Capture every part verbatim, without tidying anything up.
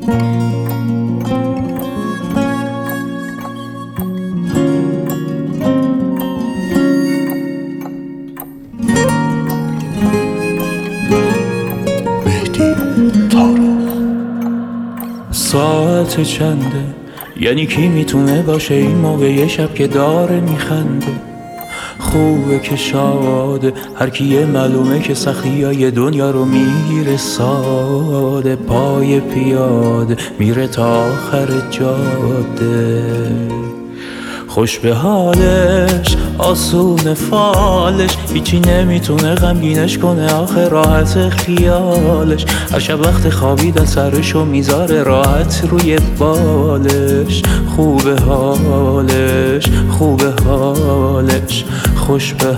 ساعت چنده؟ یعنی کی میتونه باشه این موقع یه شب که داره میخنده؟ خوبه که شاده، هر کیه معلومه که سختیای دنیا رو میگیره ساده. پای پیاده میره تا آخر جاده، خوش به حالش، آسون فالش، هیچی نمیتونه غمگینش کنه آخه راحت خیالش. هر شب وقت خوابیدن سرشو میذاره راحت روی بالش. خوبه حالش، خوبه حالش، خوش به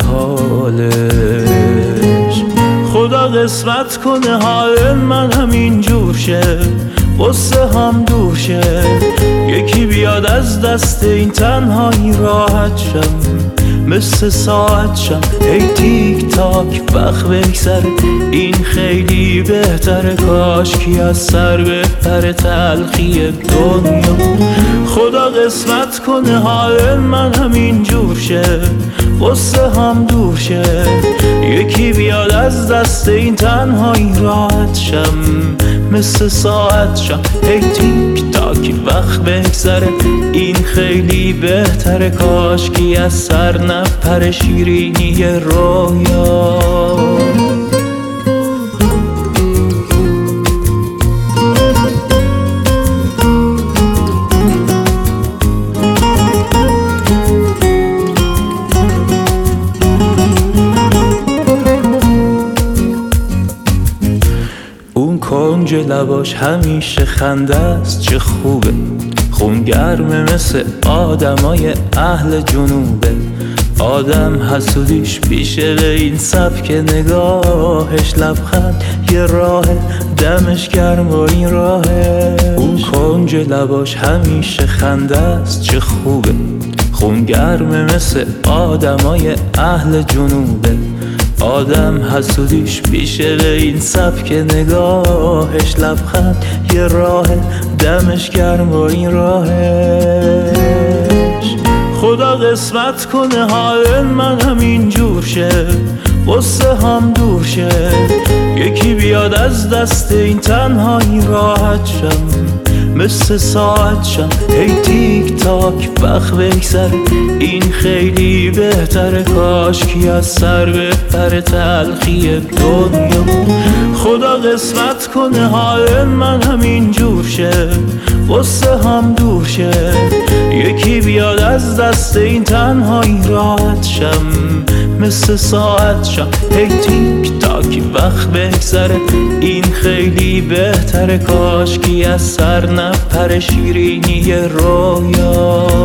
حالش. خدا قسمت کنه حال من همین جور شه، قصه هم دور شه، یکی بیاد از دست این تنهایی راحت شم، مثل ساعت شم ای تیک تاک وقت بگذره. این خیلی بهتره، کاش کی از سر بهتره تلخی دنیا. خدا قسمت کنه حال من همین جور شه، قصه هم دور شه، یکی بیاد از دست این تنهایی راحت شم، مثل ساعت شم ای تیک تاک وقت بگذره. این خیلی بهتره، کاش کی از سر نپره شیرینی رویا. کنج لباش همیشه خنده است، چه خوبه، خون گرمه مثل آدمای اهل جنوبه. آدم حسودیش بیشه به این سبک نگاهش، لبخند یه راه دمش گرم و این راهه. اون کنج لباش همیشه خنده است، چه خوبه، خون گرمه مثل آدمای اهل جنوبه. آدم حسودیش بیشه به این سبک نگاهش، لبخند یه راه دمش گرم و این راهش. خدا قسمت کنه حال من همین جور شه، قصه هم دور شه، یکی بیاد از دست این تنهایی راحت شم، مثل ساعت شم ای تیک تاک وقت بگذره. این خیلی بهتره، کاش کی از سر بهتره تلخی دنیا. خدا قسمت کنه حال من همین جور شه، قصه هم دور شه، یکی بیاد از دست این تنهایی راحت شم، مثل ساعت شم ای تیک تاک وقت بگذره. این خیلی بهتره، کاش کی از سر نپره شیرینی رویا.